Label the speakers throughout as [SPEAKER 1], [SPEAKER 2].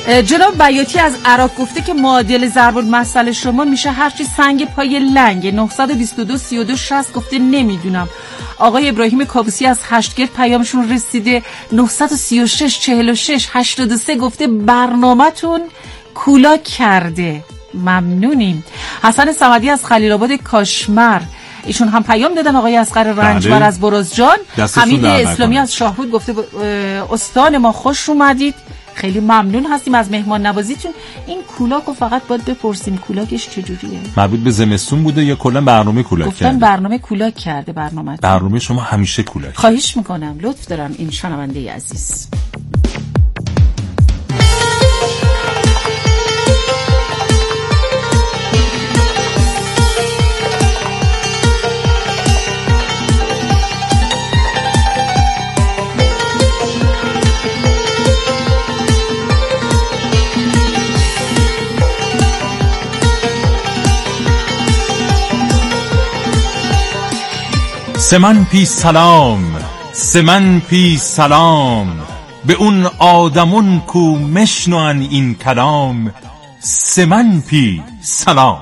[SPEAKER 1] جناب بیاتی از عراق گفته که معادل ضرب المثل شما میشه هرچی سنگ پای لنگ. 922 32 60 گفته نمیدونم. آقای ابراهیم کابوسی از هشتگرد پیامشون رسیده. 936 46 83 گفته برنامه‌تون کولاک کرده، ممنونیم. حسن صمدی از خلیل آباد کاشمر، ایشون هم پیام دادن. آقای اصغر رنجبر از برزجان. حمید اسلامی از شاهرود گفته استان ما خوش اومدید، خیلی ممنون هستیم از مهمان نوازیتون. این کولاکو فقط باید بپرسیم کولاکش چجوریه؟ مربوط به زمستون بوده یا کلا برنامه کولاک کرده؟ گفتن برنامه کولاک کرده. برنامه شما همیشه کولاک. خواهش میکنم، لطف دارم. این شنونده عزیز
[SPEAKER 2] سمن پی سلام به اون آدمون کو مشنون این کلام. سمن پی سلام.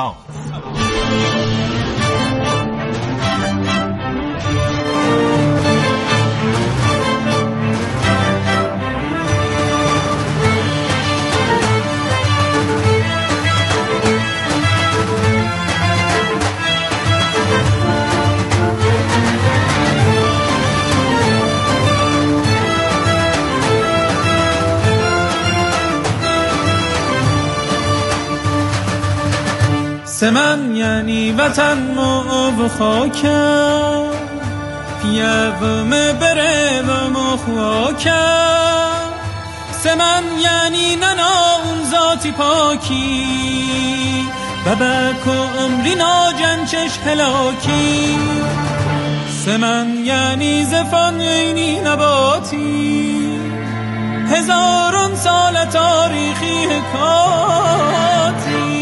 [SPEAKER 3] سمن یعنی وطن و خاکم، پیوم بره و مخواکم. سمن یعنی ننا اون ذاتی پاکی، ببک و عمری ناجنچش هلاکی. سمن یعنی زفان اینی نباتی، هزاران سال تاریخی حکاتی.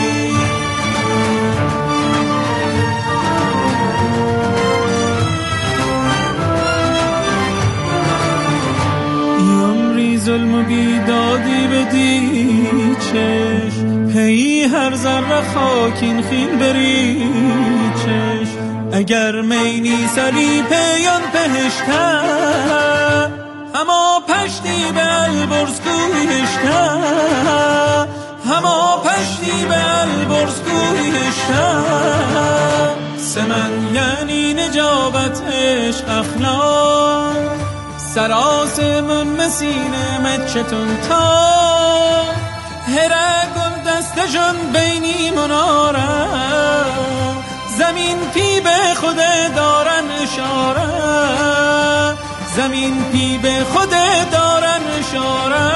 [SPEAKER 3] ظلم و بیدادی بدی چشم، هی هر ذره خاکین خیل بری چشم. اگر مینی سری پیان پهشته، اما پشتی به البرز کویشته، اما پشتی به البرز کویشته. سمن یعنی نجابت عشق اخلاق، سراسمون مسینه مچتون تا هرگم دستشون بینی مناره. زمین پی به خود دارن اشاره، زمین پی به خود دارن اشاره.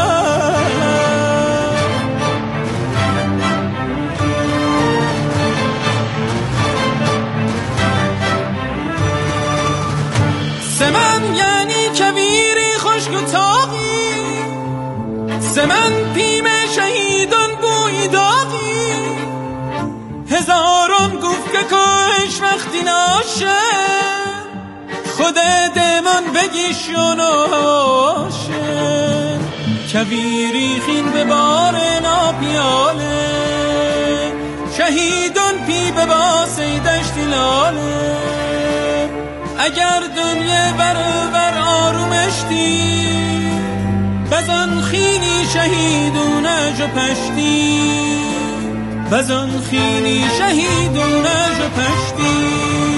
[SPEAKER 3] سمن یعنی کویری خشک و تاقی، سمن پیم شهیدان بوی داغی. هزاران گفت که کش وقتی ناشه، خود دمان بگیشون و هواشه. کویری خین به بار ناپیاله، شهیدان پی به باسی دشتی لاله. اگر دنیا برابر آرومشتی، بزن خینی شهیدونه جو پشتی، بزن خینی شهیدونه جو پشتی.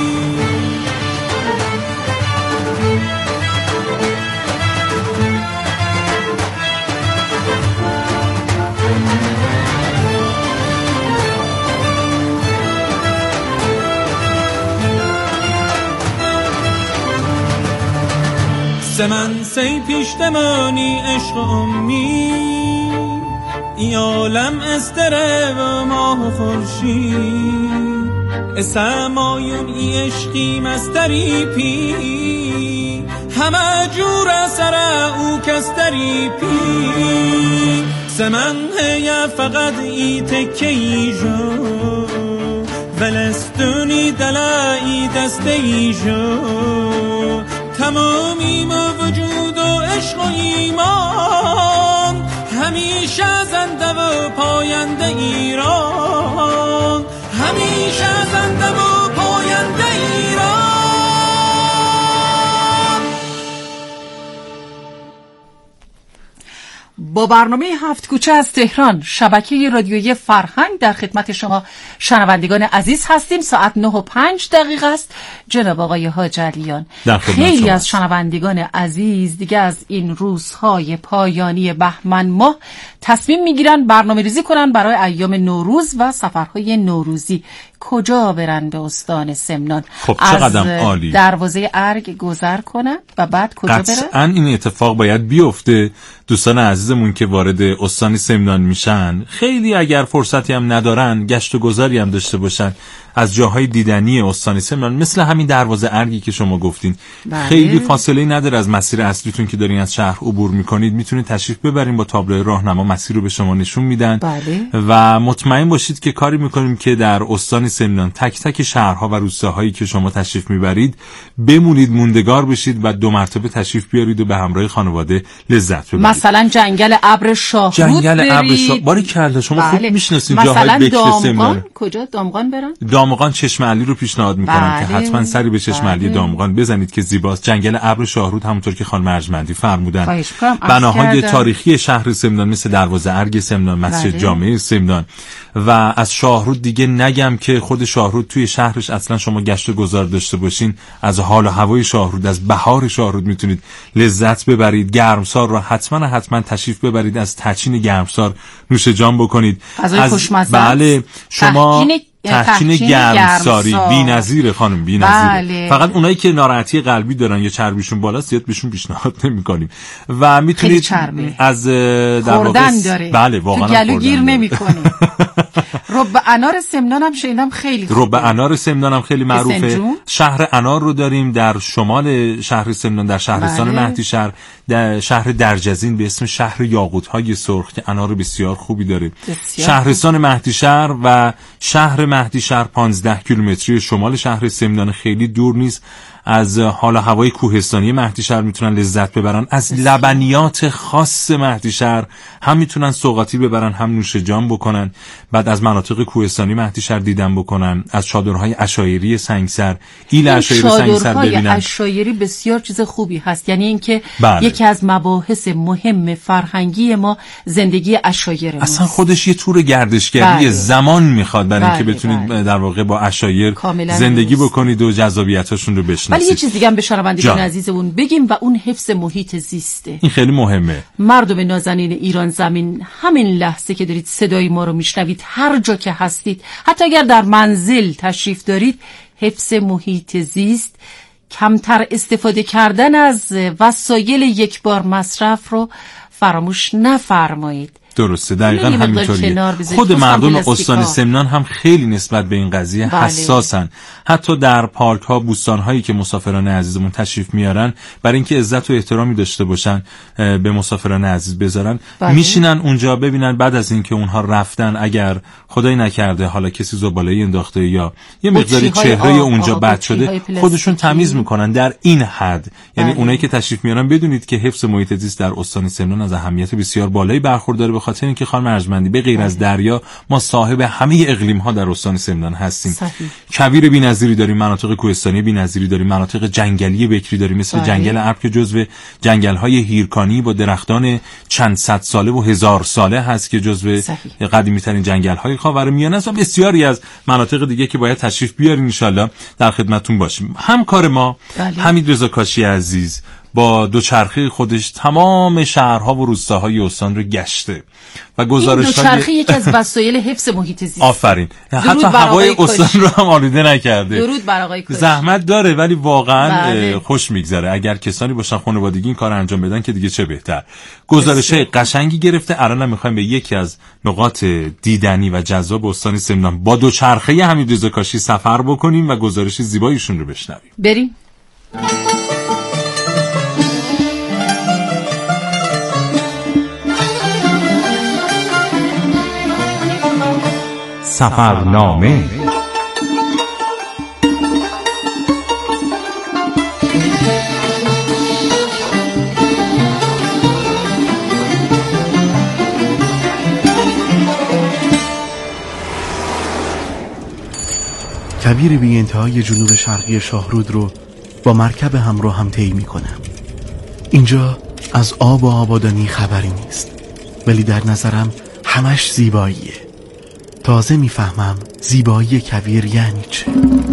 [SPEAKER 3] سمن سی پیشتمانی عشق امید، ای عالم استره و ماه و خورشید. اسمایون ای عشقی مستری پی، همه جور سر او کستری پی. سمن هیا فقط ای تکی جو، ولستونی دلایی دستی جو. تمامی وجود و عشق و ایمان، همیشه زنده و پاینده ایران، همیشه زنده و پاینده ایران.
[SPEAKER 1] با برنامه هفت کوچه از تهران، شبکه رادیویی فرهنگ، در خدمت شما شنوندگان عزیز هستیم. ساعت 9:05 است. جناب آقای حاج علیان، خیلی از شنوندگان عزیز دیگه از این روزهای پایانی بهمن ماه تصمیم میگیرن برنامه ریزی کنن برای ایام نوروز و سفرهای نوروزی. کجا برن به استان سمنان؟
[SPEAKER 2] خب چقدر عالی.
[SPEAKER 1] دروازه ارگ گذر کنن و بعد کجا برن؟
[SPEAKER 2] قطعاً این اتفاق باید بیفته. دوستان عزیزمون که وارد استان سمنان میشن، خیلی اگر فرصتی هم ندارن گشت و گذاری هم داشته باشن از جاهای دیدنی استان سمنان، مثل همین دروازه ارگی که شما گفتین.
[SPEAKER 1] بله.
[SPEAKER 2] خیلی فاصله نداره از مسیر اصلیتون که دارین از شهر عبور میکنید، میتونید تشریف ببرین، با تابلوی راهنما مسیر رو به شما نشون میدن.
[SPEAKER 1] بله.
[SPEAKER 2] و مطمئن باشید که کاری میکنیم که در استان سمنان تک تک شهرها و روستاهایی که شما تشریف میبرید بمونید، موندگار بشید و 2 مرتبه تشریف بیارید و به همراه خانواده لذت ببرید.
[SPEAKER 1] مثلا جنگل ابر شاهرود،
[SPEAKER 2] جنگل ابر شاهرود، باریکلا شما
[SPEAKER 1] بله.
[SPEAKER 2] خوب میشناسید جاهای بکر سمنان.
[SPEAKER 1] کجا دامغان برن؟
[SPEAKER 2] دامغان چشم علی رو پیشنهاد میکنم
[SPEAKER 1] بله.
[SPEAKER 2] که حتما سری به چشم علی دامغان بزنید که زیباست. جنگل ابر شاهرود همونطور که خانم ارجمندی فرمودن، بناهای تاریخی شهر سمنان مثل دروازه ارگ سمنان، مسجد
[SPEAKER 1] بله.
[SPEAKER 2] جامع سمنان. و از شاهرود دیگه نگم که خود شاهرود توی شهرش اصلا شما گشت و گذار داشته باشین، از حال و هوای شاهرود، از بهار شاهرود میتونید لذت ببرید. گرمسار رو حتما تشریف ببرید، از تچین گرمسار نوش جان بکنید.
[SPEAKER 1] غذای خوشمزه.
[SPEAKER 2] بله شما تحچین گرمساری بی‌نظیره خانم، بی‌نظیره.
[SPEAKER 1] بله.
[SPEAKER 2] فقط اونایی که ناراحتی قلبی دارن یا چربیشون بالاست زیاد بهشون پیشنهاد نمی‌کنیم. و میتونید از در واقع بله واقعا
[SPEAKER 1] گلو گیر نمی‌کنی. رب انار سمنان هم شنیدم خیلی خوبه.
[SPEAKER 2] رب انار سمنان هم خیلی معروفه. شهر انار رو داریم در شمال شهر سمنان، در شهرستان
[SPEAKER 1] بله.
[SPEAKER 2] مهدیشهر، در شهر درجزین به اسم شهر یاقوت‌های سرخ که انار بسیار خوبی داره. شهرستان مهدیشهر و شهر مهدیشهر 15 کیلومتری شمال شهر سمنان، خیلی دور نیست. از حال هوای کوهستانی مهدیشهر میتونن لذت ببرن، از لبنیات خاص مهدیشهر هم میتونن سوغاتی ببرن، هم نوش جان بکنن. بعد از مناطق کوهستانی مهدیشهر دیدن بکنن، از چادرهای عشایری سنگسر، ایل عشایری سنگسر ببینن.
[SPEAKER 1] چادرهای عشایری بسیار چیز خوبی هست، یعنی اینکه
[SPEAKER 2] بله.
[SPEAKER 1] یکی از مباحث مهم فرهنگی ما زندگی عشایر ماست.
[SPEAKER 2] اصلا خودش یه تور گردشگری
[SPEAKER 1] بله.
[SPEAKER 2] زمان میخواد برای اینکه
[SPEAKER 1] بله.
[SPEAKER 2] بتونید
[SPEAKER 1] بله.
[SPEAKER 2] در واقع با عشایر زندگی بکنید و جذابیتاشون رو بشناسید.
[SPEAKER 1] ولی یه چیز دیگه هم به شنوندگان عزیزمون بگیم و اون حفظ محیط زیسته.
[SPEAKER 2] این خیلی مهمه.
[SPEAKER 1] مردم نازنین ایران زمین، همین لحظه که دارید صدای ما رو میشنوید، هر جا که هستید، حتی اگر در منزل تشریف دارید، حفظ محیط زیست، کمتر استفاده کردن از وسایل یک بار مصرف رو فراموش نفرمایید.
[SPEAKER 2] درسته، دقیقاً همینطوریه. خود مردم استان سمنان هم خیلی نسبت به این قضیه
[SPEAKER 1] بله.
[SPEAKER 2] حساسن. حتی در پارک ها، بوستان هایی که مسافران عزیزمون تشریف میارن، برای اینکه عزت و احترامی داشته باشن به مسافران عزیز بذارن،
[SPEAKER 1] بله.
[SPEAKER 2] میشینن اونجا ببینن بعد از اینکه اونها رفتن، اگر خدای نکرده حالا کسی زباله‌ای انداخته یا یه مقداری چهره اونجا بد شده، خودشون تمیز میکنن در این حد. یعنی
[SPEAKER 1] بله.
[SPEAKER 2] اونایی که تشریف میارن بدونید که حفظ محیط زیست در استان سمنان از اهمیت بسیار بالایی برخورداره، به خاطر اینکه خانم ارجمندی به غیر از دریا ما صاحب همه اقلیم ها در استان سمنان هستیم.
[SPEAKER 1] صحیح.
[SPEAKER 2] کویر بی‌نظیری داریم، مناطق کوهستانی بی‌نظیری داریم، مناطق جنگلی بکری داریم مثل جنگل ابر که جزو جنگل های هیرکانی با درختان چند صد ساله و هزار ساله هست که جزو قدیمی ترین جنگل های خاورمیانه است، و بسیاری از مناطق دیگه که باید تشریف بیارین. ان شاءالله در خدمتتون باشیم. همکار ما حمید رضا کاشی عزیز با دوچرخه خودش تمام شهرها و روستاهای استان رو گشته و گزارش‌های
[SPEAKER 1] دوچرخه یکی از وسایل حفظ محیط زیست.
[SPEAKER 2] آفرین. حتی هوای استان رو هم آلوده نکرده.
[SPEAKER 1] درود بر آقای کاشی.
[SPEAKER 2] زحمت داره ولی واقعا خوش میگذره. اگر کسانی باشن خانوادگی این کار انجام بدن که دیگه چه بهتر. گزارش‌های قشنگی گرفته. الان می‌خوایم به یکی از نقاط دیدنی و جذاب استان سمنان با دوچرخه حمید رضا کاشی سفر بکنیم و گزارش زیباییشون رو بشنویم.
[SPEAKER 1] بریم.
[SPEAKER 2] سفرنامه.
[SPEAKER 4] کویر بی انتهای جنوب شرقی شاهرود رو با مرکب همراه هم طی میکنم. اینجا از آب و آبادانی خبری نیست، ولی در نظرم همش زیباییه. تازه میفهمم زیبایی کویر یعنی چه.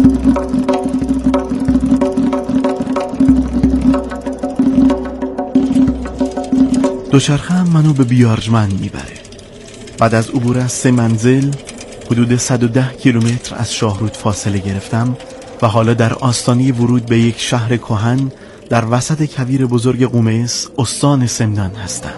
[SPEAKER 4] دوچرخه هم منو به بیارجمند میبره. بعد از عبور از 3 منزل حدود 110 کیلومتر از شاهرود فاصله گرفتم و حالا در آستانه ورود به یک شهر کهن در وسط کویر بزرگ قومس استان سمنان هستم.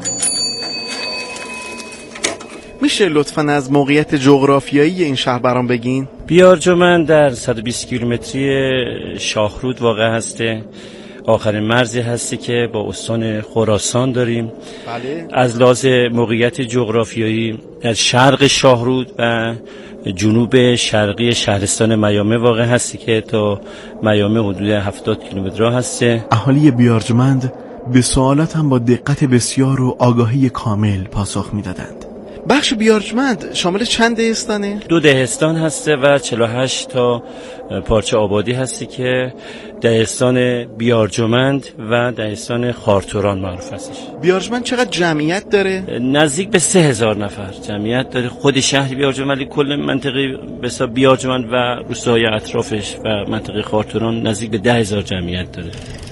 [SPEAKER 4] میشه لطفاً از موقعیت جغرافیایی این شهر برام بگین؟
[SPEAKER 5] بیارجمند در 120 کیلومتری شاهرود واقع هسته. آخرین مرزی هستی که با استان خراسان داریم.
[SPEAKER 4] بله.
[SPEAKER 5] از لحاظ موقعیت جغرافیایی در شرق شاهرود و جنوب شرقی شهرستان میامه واقع هستی که تا میامه حدود 70 کیلومتر راه هسته.
[SPEAKER 4] اهالی بیارجمند به سوالاتم با دقت بسیار و آگاهی کامل پاسخ میدادند. بخش بیارجمند شامل چند دهستانه؟
[SPEAKER 5] 2 دهستان هسته و 48 تا پارچه آبادی هستی که دهستان بیارجمند و دهستان خارتوران معروف هستش.
[SPEAKER 4] بیارجمند چقدر جمعیت داره؟
[SPEAKER 5] نزدیک به 3000 نفر جمعیت داره. خود شهر بیارجمند، ولی کل منطقه بسا بیارجمند و روستاهای اطرافش و منطقه خارتوران نزدیک به 10,000 جمعیت داره.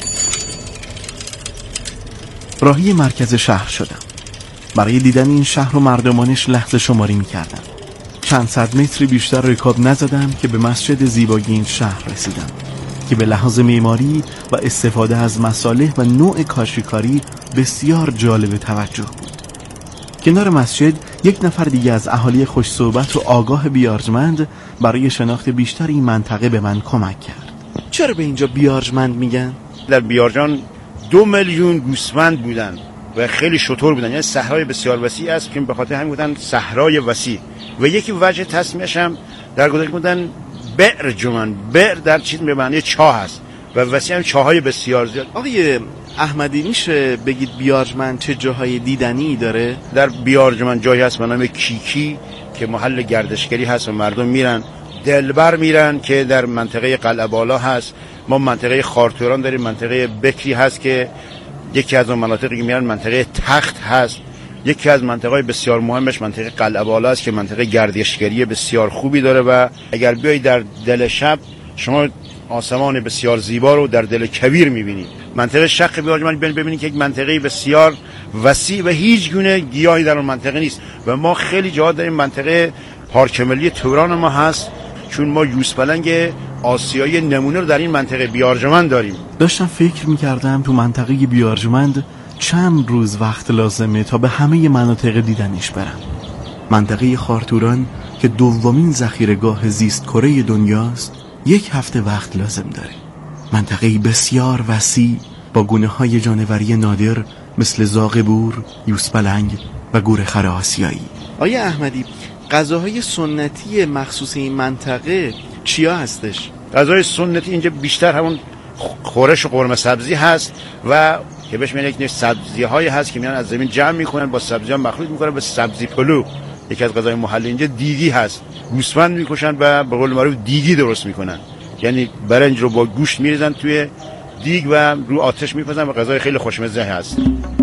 [SPEAKER 4] راهی مرکز شهر شدم. برای دیدن این شهر و مردمانش لحظه شماری می‌کردم. چند صد متری بیشتر رکاب نزدم که به مسجد زیبای این شهر رسیدم که به لحاظ معماری و استفاده از مصالح و نوع کاشیکاری بسیار جالب توجه بود. کنار مسجد یک نفر دیگه از اهالی خوش صحبت و آگاه بیارجمند برای شناخت بیشتر این منطقه به من کمک کرد. چرا به اینجا بیارجمند میگن؟
[SPEAKER 6] در بیارجان 2 میلیون گوسفند بودن و خیلی شتر بودن، یعنی صحرای بسیار وسیع است که به خاطر همین بودن صحرای وسیع. و یکی وجه تسمیه‌اش هم در گذشته بودن بئر جمن. بئر در چیز به معنی چاه است و وسیع هم چاهای بسیار زیاد.
[SPEAKER 4] آقای احمدی میشه بگید بیارجمند چه جاهای دیدنی داره؟
[SPEAKER 6] در بیارجمند جایی هست به نام کیکی که محل گردشگری هست و مردم میرن. دلبر میرن که در منطقه قلعه بالا هست. ما منطقه خارتوران داریم، منطقه بکری هست که یکی از اون مناطقی که میرن منطقه تخت هست. یکی از مناطق بسیار مهمش منطقه قلعه بالا است که منطقه گردشگری بسیار خوبی داره و اگر بیای در دل شب شما آسمان بسیار زیبا رو در دل کویر میبینید. منطقه شق بیارجمند ببینید که یک منطقه بسیار وسیع و هیچ گونه گیاهی در اون منطقه نیست و ما خیلی جا داریم. منطقه پارک ملی توران ما هست چون ما یوزپلنگ آسیایی نمونه رو در این منطقه بیارجمند داریم.
[SPEAKER 4] داشتم فکر میکردم تو منطقه بیارجمند چند روز وقت لازمه تا به همه مناطق دیدنش برم. منطقه خارتوران که دومین ذخیره‌گاه زیست کره دنیاست 1 هفته وقت لازم داره. منطقه بسیار وسیع با گونه‌های جانوری نادر مثل زاغبور، یوزپلنگ و گورخر آسیایی. آیا احمدی غذاهای سنتی مخصوص این منطقه چیا هستش؟
[SPEAKER 6] غذای سنتی اینجا بیشتر همون خورش و قرمه سبزی هست و که بهش میگن یک سبزی‌هایی هست که میان از زمین جمع میکنن با سبزی‌ها مخلوط میکنن به سبزی پلو. یکی از غذای محلی اینجا دیگی هست. گوسفند میکشن و به قول معروف دیگی درست میکنن، یعنی برنج رو با گوشت میریزن توی دیگ و رو آتش میپزن و غذای خیلی خوشمزه هست.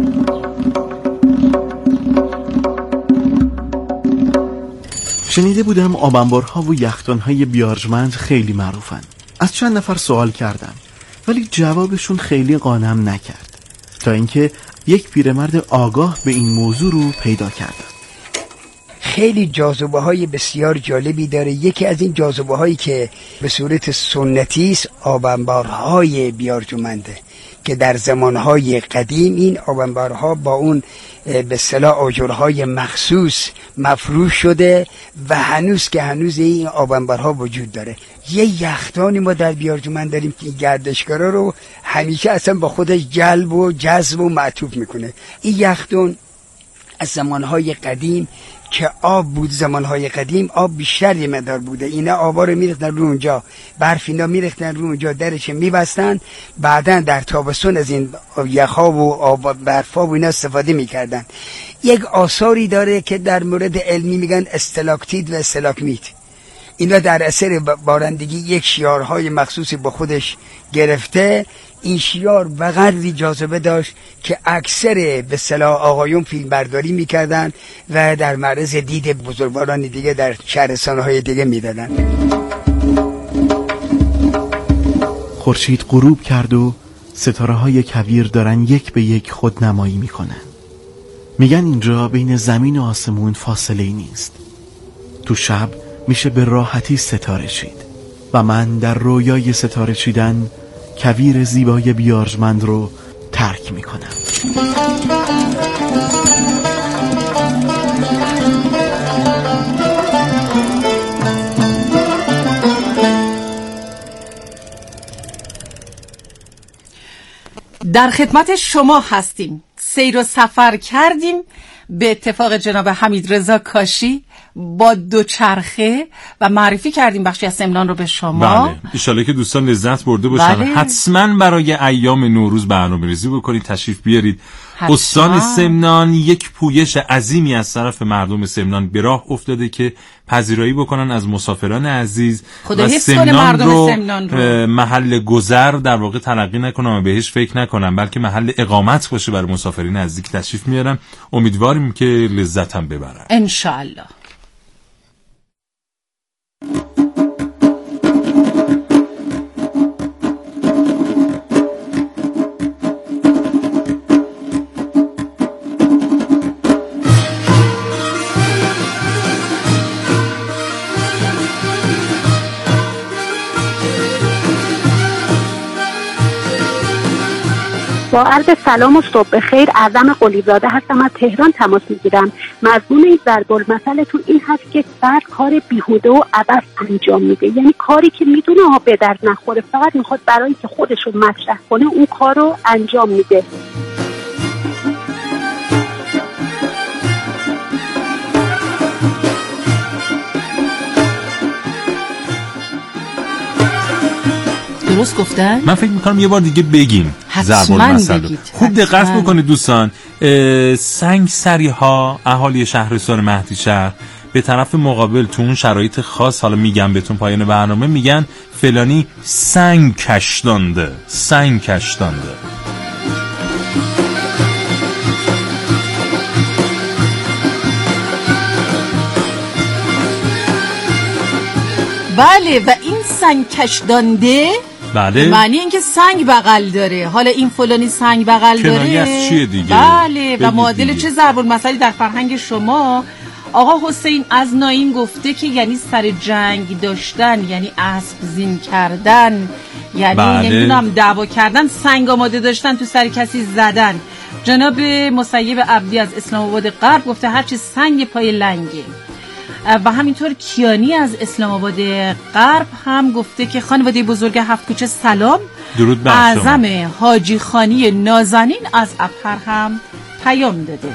[SPEAKER 4] شنیده بودم آبنبارها و یخچال‌های بیارجمند خیلی معروفن. از چند نفر سوال کردم ولی جوابشون خیلی قانعم نکرد تا اینکه یک پیرمرد آگاه به این موضوع رو پیدا کردم.
[SPEAKER 7] خیلی جاذبه‌های بسیار جالبی داره. یکی از این جاذبه‌هایی که به صورت سنتی است آبنبارهای بیارجمنده که در زمانهای قدیم این آبنبارها با اون به اصطلاح آجرهای مخصوص مفروش شده و هنوز این آبنبارها وجود داره. یه یختانی ما در بیارجمند داریم که گردشگرا رو همیشه اصلا با خودش جلب و جذب و معطوف میکنه. این یختون از زمانهای قدیم که آب بود، زمانهای قدیم آب بیشتر یه مقدار بوده، اینا آبا رو میریختن رو اونجا، برف اینا میریختن رو اونجا، درش میبستن، بعدن در تابستون از این یخا و آب برفا و اینا استفاده میکردن. یک آثاری داره که در مورد علمی میگن استلاکتیت و استلاکمیت. اینا در اثر بارندگی یک شیارهای مخصوصی با خودش گرفته. این شیار به قدری جاذبه داشت که اکثر به اصطلاح آقایون فیلم برداری میکردن و در معرض دید بزرگواران دیگه در شهرستانهای دیگه میدادن.
[SPEAKER 4] خورشید غروب کرد و ستاره‌های کویر دارن یک به یک خودنمایی میکنن. میگن اینجا بین زمین و آسمون فاصله ای نیست. تو شب میشه به راحتی ستاره چید و من در رویای ستاره چیدن کویر زیبای بیارجمند رو ترک میکنم.
[SPEAKER 1] در خدمت شما هستیم. سیر و سفر کردیم به اتفاق جناب حمیدرضا کاشی با دوچرخه و معرفی کردیم بخشی از سمنان رو به شما.
[SPEAKER 2] بله، ان شاءالله که دوستان لذت برده باشن.
[SPEAKER 1] بله.
[SPEAKER 2] حتما برای ایام نوروز برنامه‌ریزی بکنید، تشریف بیارید. استان سمنان یک پویش عظیمی از طرف مردم سمنان به راه افتاده که پذیرایی بکنن از مسافران عزیز و سمنان رو محل گذر در واقع تلقی نکنن و بهش فکر نکنن، بلکه محل اقامت باشه برای مسافرین عزیز که تشریف میارن. امیدواریم که لذت هم ببرن
[SPEAKER 1] ان شاء الله.
[SPEAKER 8] با عرض سلام و صبح بخیر. اعظم قلیزاده هستم، از تهران تماس میگیرم. مضمون این ضرب المثلتون این هست که فرد کار بیهوده و عبث انجام میده، یعنی کاری که میدونه به درد نخوره، فقط میخواد برای که خودش رو مطرح کنه اون کار رو انجام میده.
[SPEAKER 1] درست گفتن؟
[SPEAKER 2] من فکر میکنم یه بار دیگه بگیم ضرب المثل. خوب دقت بکنید دوستان. سنگسری ها اهالی شهرستان مهدیشهر به طرف مقابل تو اون شرایط خاص، حالا میگم بهتون پایان برنامه، میگن فلانی سنگ کشدانده، سنگ کشدانده.
[SPEAKER 1] بله، و این سنگ کشدانده
[SPEAKER 2] بله
[SPEAKER 1] معنی اینکه سنگ بغل داره. حالا این فلانی سنگ بغل داره
[SPEAKER 2] کنایه از چیه دیگه؟
[SPEAKER 1] بله، و معادل چه ضرب المثلی در فرهنگ شما؟ آقا حسین از ناین گفته که یعنی سر جنگ داشتن، یعنی اسب زین کردن، یعنی
[SPEAKER 2] بله.
[SPEAKER 1] نمیدونم دعوا کردن، سنگ آماده داشتن تو سر کسی زدن. جناب مسیب عبدی از اسلام آباد غرب گفته هرچی سنگ پای لنگه. و همینطور کیانی از اسلام آباد غرب هم گفته که خانواده بزرگ هفت کوچه سلام.
[SPEAKER 2] درود بر شما.
[SPEAKER 1] اعظم حاجی خانی نازنین از ابهر هم پیام داده.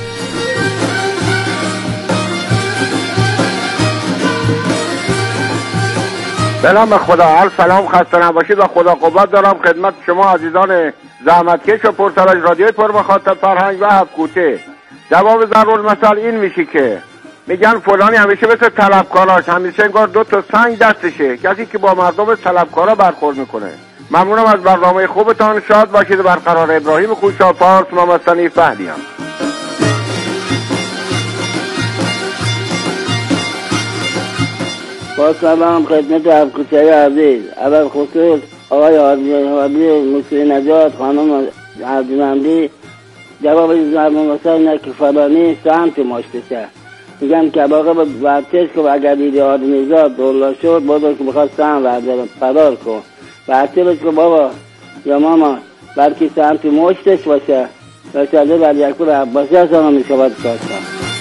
[SPEAKER 9] سلام به خدا، هر سلام، خسته نباشید و خدا قوت دارم خدمت شما عزیزان زحمتکش و پرتلاش رادیوی پرمخاطب فرهنگ و هفت کوچه. جواب ضرب المثل این میشه که میگن فلانی همیشه مثل طلبکاراش، همیشه انگار 2 تا سنگ دستشه، کسی که با مردم طلبکارا برخورد میکنه. ممنونم از برنامه خوبتان، شاد باشید. برقرار. ابراهیم خوشاب، پارس، مامستانی فهدیم.
[SPEAKER 10] با سلام خدمت هفت‌کوچه‌ی عزیز، اول خصوص آقای حاجی موسوی نجات، خانم عبدالمندی. جواب ضرب المثل اینه که فلانی سمت مشتشه. میگم که باقی ورتش که اگر دیدی آدمیزاد دولا شد بودو که بخواد سهم برداره فرار کن. ورتش که بابا یا ماما برکی سمت مشتش باشه برشده بر یک پور عباسی هست هم میشه باید کاشتم.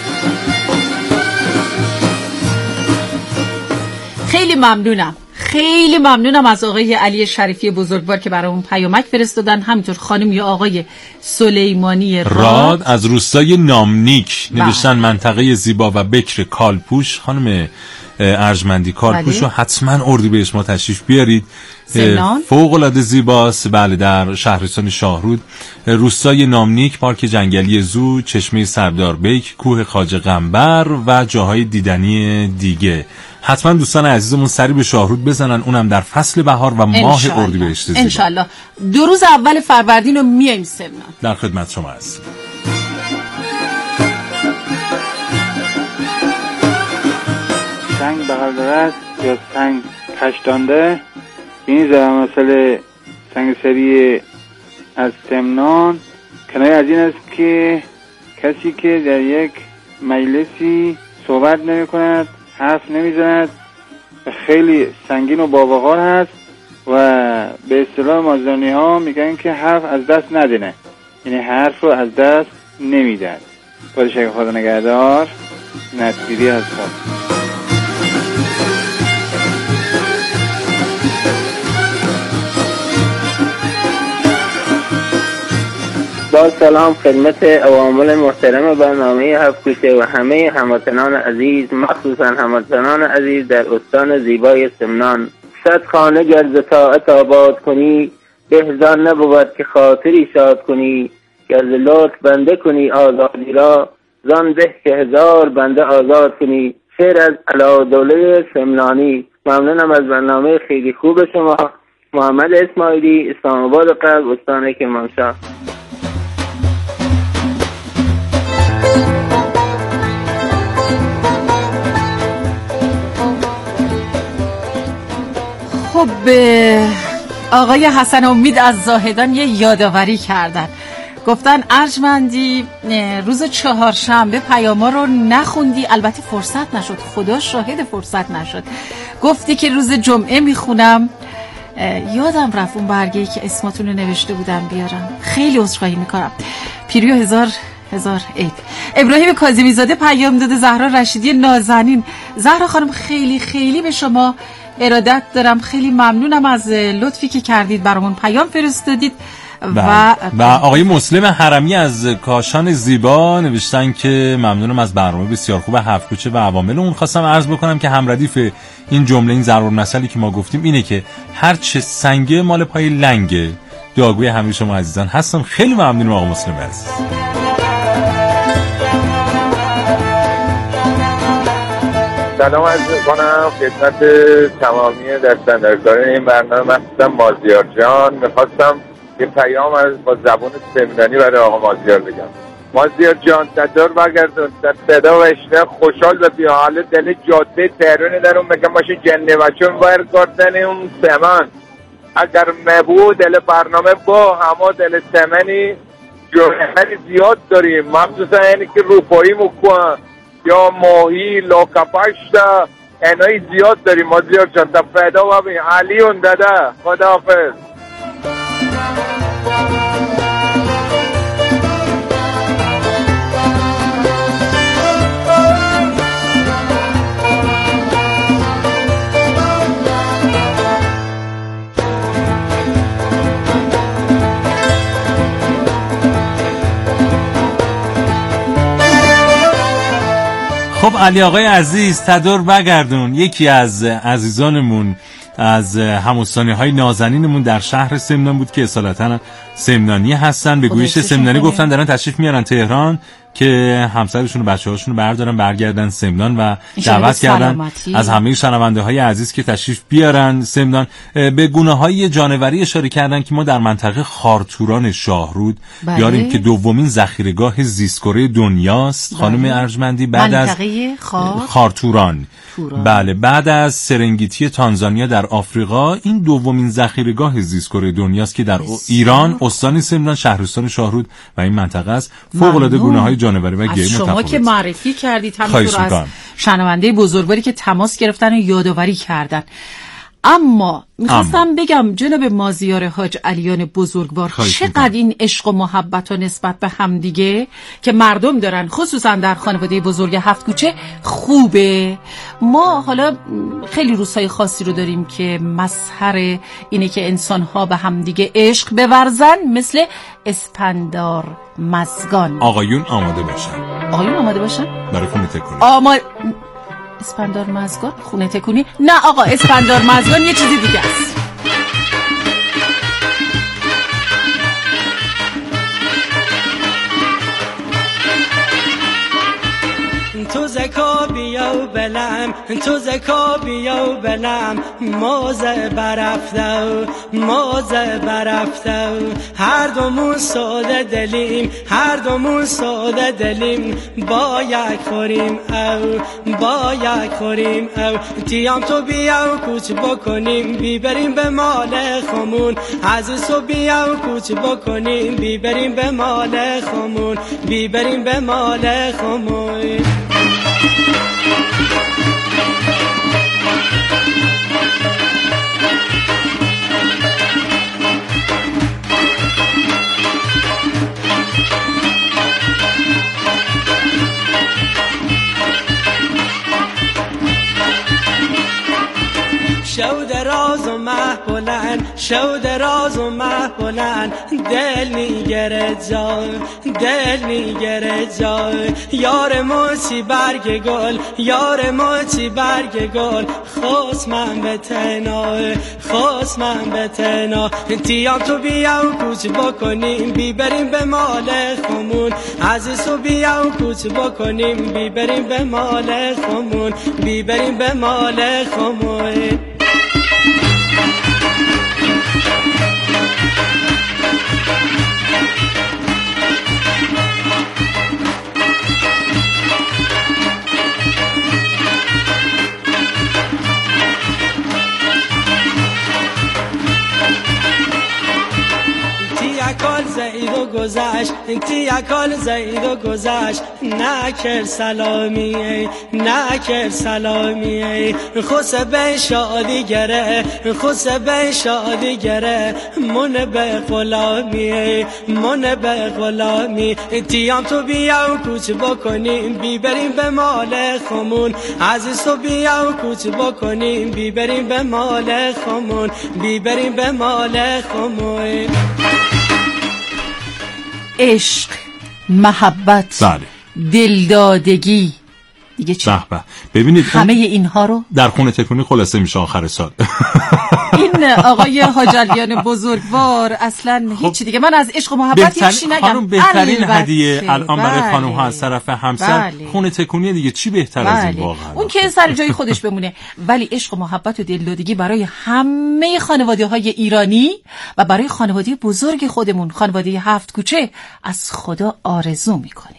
[SPEAKER 1] خیلی ممنونم از آقای علی شریفی بزرگوار که برامون پیامک فرستادن، همینطور خانم یا آقای سلیمانی
[SPEAKER 2] راد از روستای نامنیک نوشتن منطقه زیبا و بکر کالپوش. خانم ارجمندی کارپوش رو حتما اردیبهشت ما تشریف بیارید. فوق العاده زیباست. بله، در شهرستان شاهرود، روستای نامنیک، پارک جنگلی زو، چشمه سردار بیک، کوه خواجه قنبر و جاهای دیدنی دیگه. حتما دوستان عزیزمون سری به شاهرود بزنن، اونم در فصل بهار و ماه اردیبهشت زیبا.
[SPEAKER 1] انشالله 2 روز اول فروردین رو میایم سمنان.
[SPEAKER 2] در خدمت شما هستیم.
[SPEAKER 11] سنگ بغل درست یا سنگ کشتانده، این ضرب سنگ سری از سمنان کنایه از این است که کسی که در یک مجلسی صحبت نمی کند، حرف نمی زند و خیلی سنگین و باوقار هست و به اصطلاح مازدانی ها میگن که حرف از دست ندینه، یعنی حرف رو از دست نمیدن. پادشاه خدا نگهدار. نصیری هستم.
[SPEAKER 10] با سلام خدمت عوامل محترم برنامه هفت کوچه و همه هموطنان عزیز، مخصوصا هموطنان عزیز در استان زیبای سمنان. 100 خانه گر ز طاعت آباد کنی، بهزان نبود که خاطری شاد کنی. گر ز لطف بنده کنی آزادی را، زان به که 1000 بنده آزاد کنی. شعر از علادوله سمنانی. ممنونم از برنامه خیلی خوب شما. محمد اسماعیلی، اسلام آباد غرب، استان کرمانشاه.
[SPEAKER 1] خب آقای حسن امید از زاهدان یه یادآوری کردن، گفتن ارجمندی روز 4شنبه پیاما رو نخوندی، البته فرصت نشد، خدا شاهد فرصت نشد. گفتی که روز جمعه میخونم، یادم رفت اون برگه‌ای که اسماتون رو نوشته بودم بیارم، خیلی عذرخواهی میکنم. پیریو هزار عید. ابراهیم کاظمی زاده پیام داده، زهرا رشیدی نازنین. زهرا خانم خیلی خیلی به شما ارادت دارم، خیلی ممنونم از لطفی که کردید برامون پیام فرستادید.
[SPEAKER 2] و آقای مسلم حرمی از کاشان زیبا نوشتن که ممنونم از برنامه بسیار خوب هفت کوچه و عوامل اون. خواستم عرض بکنم که همردیف این جمله، این ضرور مسئله که ما گفتیم اینه که هر چه سنگه مال پای لنگه. دعاگوی همه شما عزیزان هستم. خیلی ممنونم آقا مسلم عزیز.
[SPEAKER 12] سلام عرض می‌کنم خدمت تمامی دستاندرکاران این برنامه، مخصوصا مازیار جان. میخواستم یه پیام با زبان سمنانی برای آقا مازیار بگم. مازیار جان تدار برگردون در صدا و اشتیاق خوشحال و بی حال دل جاده تهران در اون مکان باشه جنه و چون باید کردن اون سمن اگر مبود دل برنامه با همه دل سمنی جوهری زیاد داریم، مخصوصا اینی که روپایی مکوان یا ماهی لاکپشت اینایی زیاد داریم. مازیار جان تا فیدا و بین علی اون داده. خدا حافظ.
[SPEAKER 2] خب علی آقای عزیز تدار بگردون، یکی از عزیزانمون از هموستانی های نازنینمون در شهر سمنان بود که اصالتا سمنانی هستن، به گویش سمنانی گفتن دارن تشریف میارن تهران که همسرشون و بچه‌هاشون رو بردارن برگردن سمنان و دعوت کردن از همه شنونده های عزیز که تشریف بیارن سمنان. به گونه‌های جانوری اشاره کردن که ما در منطقه خارتوران شاهرود یاریم که دومین ذخیره‌گاه زیست‌کره دنیاست. خانم ارجمندی بعد از خارتوران بله، بعد از سرنگیتی تانزانیا در آفریقا این دومین ذخیره‌گاه زیست‌کره دنیاست که در ایران استان سمنان شهرستان شاهرود و این منطقه است. فوق‌العاده گونه‌های جانوری و گیاه
[SPEAKER 1] شما که معرفی کردید، همینطور از شنونده بزرگواری که تماس گرفتن و یادآوری کردن. اما میخواستم بگم جناب مازیار حاج علیان بزرگوار، چقدر این عشق و محبت و نسبت به همدیگه که مردم دارن خصوصا در خانواده بزرگ هفت کوچه خوبه. ما حالا خیلی روزهای خاصی رو داریم که مظهر اینه که انسان‌ها به همدیگه عشق بورزن، مثل اسپندار مزگان.
[SPEAKER 2] آقایون آماده باشن.
[SPEAKER 1] آقایون آماده باشن؟
[SPEAKER 2] برای کنید
[SPEAKER 1] اسپندار مزگان خونه تکونی؟ نه آقا، اسپندار مزگان یه چیزی دیگه است.
[SPEAKER 13] تو زکا بیا و بلم، تو زکا بیا و بلم، موزه برفته هر دومون ساده دلیم، هر دومون ساده دلیم، با یک خوریم او تیام تو بیا و کوچ بکنیم، بیبریم به مال خمون، عزیز تو بیا و کوچ بکنیم، بیبریم به مال خمون، بیبریم به مال خمون. شو دراز و مه بلند، دل میگره جای، یار موچی برگ گل، خواست من به تنها، تیام تو بیا و کوچ بکنیم، بیبریم به مال خمون، عزیز تو بیا و کوچ بکنیم، بیبریم به مال خمون، بیبریم به مال خمون. یکال زید و گذشت نکر سلامی خسبه شادی گره من به غلامی تیام تو بیا و کوچ بکنیم، بیبریم به مال خمون، عزیز تو بیا و کوچ بکنیم، بیبریم به مال خمون، بیبریم به مال خمون.
[SPEAKER 1] عشق، محبت،
[SPEAKER 2] بله،
[SPEAKER 1] دلدادگی، دیگه چی؟
[SPEAKER 2] ببینید
[SPEAKER 1] همه اینها رو
[SPEAKER 2] در خونه تکونی خلاصه میشه آخر سال.
[SPEAKER 1] این آقای حاجلیان بزرگوار اصلا هیچی دیگه. من از عشق و محبت هیچی نگم.
[SPEAKER 2] خانم بهترین هدیه الان برای خانم ها از طرف همسر خونه تکونی دیگه. چی بهتر از این واقعا؟
[SPEAKER 1] اون که سر جای خودش بمونه، ولی عشق و محبت و دلدادگی برای همه خانواده های ایرانی و برای خانواده بزرگ خودمون، خانواده 7 کوچه، از خدا آرزو میکنیم.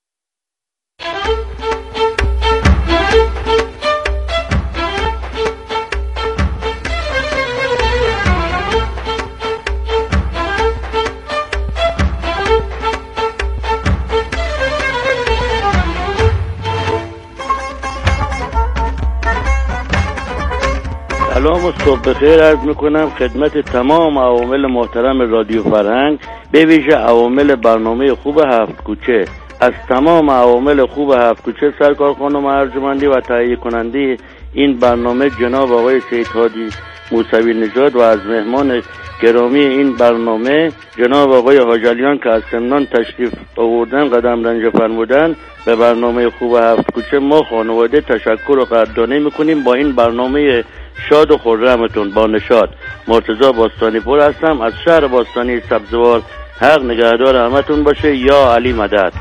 [SPEAKER 14] سلام و صبح بخیر عرض میکنم خدمت تمام عوامل محترم رادیو فرهنگ، به ویژه عوامل برنامه خوب 7 کوچه. از تمام عوامل خوب 7 کوچه سرکار خانم ارجمندی و تهیه کننده این برنامه جناب آقای سید هادی موسوی نژاد و از مهمان گرامی این برنامه جناب آقای حاجلیان که از سمنان تشریف آوردن قدم رنج فرمودن، به برنامه خوب 7 کوچه ما خانواده تشکر و قدردانی میکنیم. با این برنامه شاد و خرمتون با نشاط مرتضی باستانی پور هستم از شهر باستانی سبزوار. حق نگهدار همتون باشه. یا علی مدد.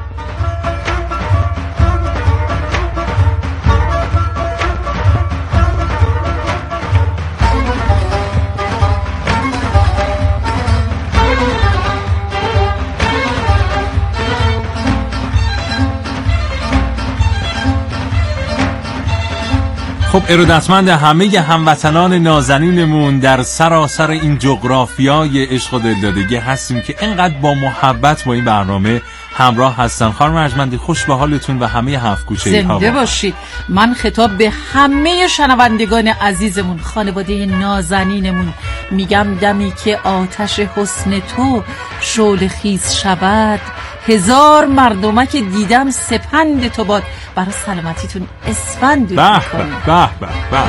[SPEAKER 2] خب ارادتمند همه هموطنان نازنینمون در سراسر این جغرافیای عشق و دلدادگی هستیم که اینقدر با محبت با این برنامه همراه هستن. خانم ارجمندی خوش به حالتون و همه 7 کوچه ها
[SPEAKER 1] زنده باشید. من خطاب به همه شنوندگان عزیزمون، خانواده نازنینمون میگم دمی که آتش حسن تو شعله خیز شود، 1000 مردمک دیدم سپند تو باد. برای سلامتیتون اسفند دود میکنیم.
[SPEAKER 2] به به به.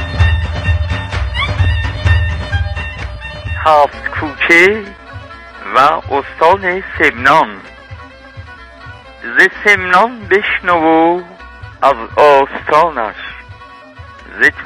[SPEAKER 15] هفت کوچه و استان سمنان. ز سمنان بشنو از آستانش، ز